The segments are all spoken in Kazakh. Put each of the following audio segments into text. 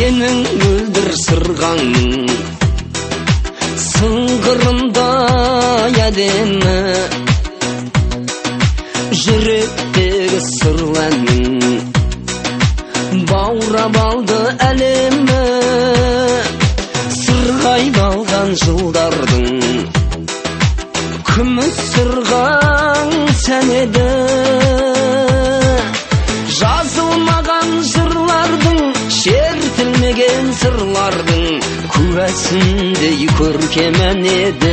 Senin müldir sırganın sыңғырында әдемі жүректегі сырлы әнің баурап алды әлемі сырғайып алған жылдардың күміс сырғаң сән еді жазылмаған жырлардың шертілмеген сырлардың күәсіндей көркем ән еді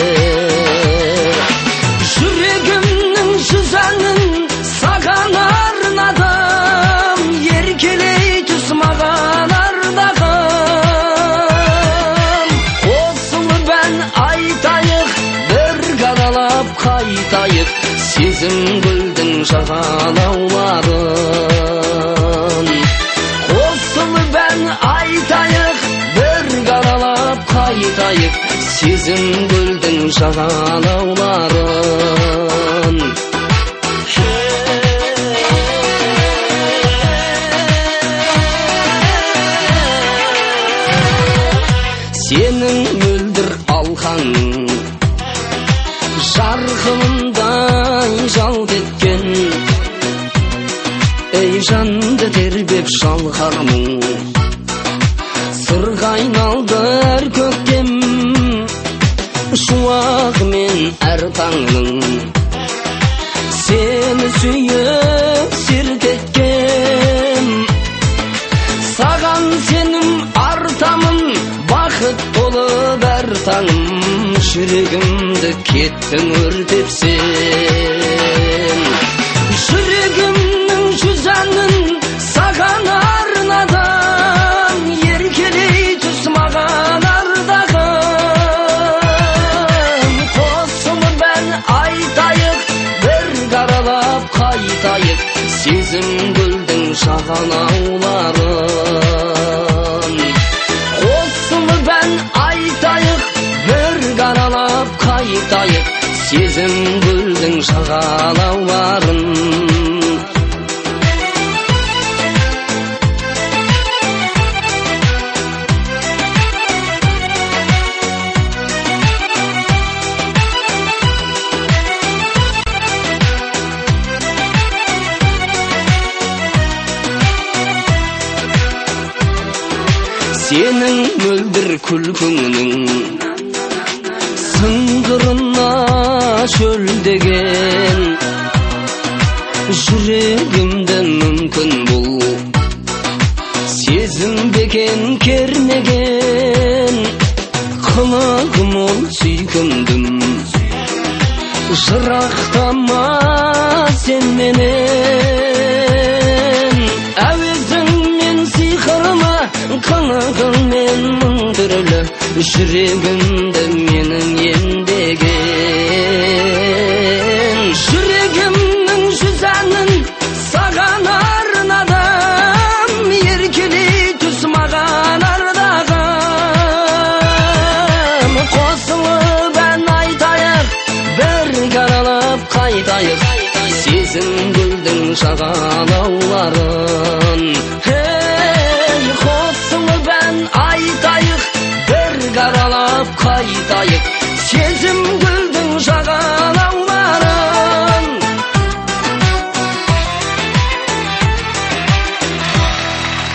жүрегімнің жүз әнін саған арнадым еркелей түс маған ардағым қосылып ән айтайық бір қаралап қайтайық сезім гүлдің жағалауларын қосылып ән айтайық бір қаралап қайтайық сезім гүлдің жағалауларын сенің мөлдір алқаның жарқылындай жалт еткен ей жанды тербеп шалқар мұң сырға айналды әр көктем шуағымен әр таңның сені сүйіп серт еткем саған сенім артамын бақыт толып әр таңым жүрегімді кеттің өртеп сен жүрегімнің жүз әнін саған арнадым еркелей түс маған ардағым қосылып ән айтайық бір қаралап қайтайық сезім гүлдің жағалауларын қосылып ән айтайық бір қаралап қайтайық сезім гүлдің жағалауларын сенің мөлдір күлкіңнің сыңғырына шөлдеген жүрегімді мүмкін бұл сезім бекен кернеген қылығым ол сүйкімдім жырақтама сен менен әуезіңмен сиқырлы қылығыңмен мың түрлі жүрегімді менің емдеген жүрегімнің жүз әнін саған арнадым еркелей түс маған ардағым қосылып ән айтайық бір қаралап қайтайық сезім гүлдің жағалауларын қосылып ән айтайық бір қаралап қайтайық сезім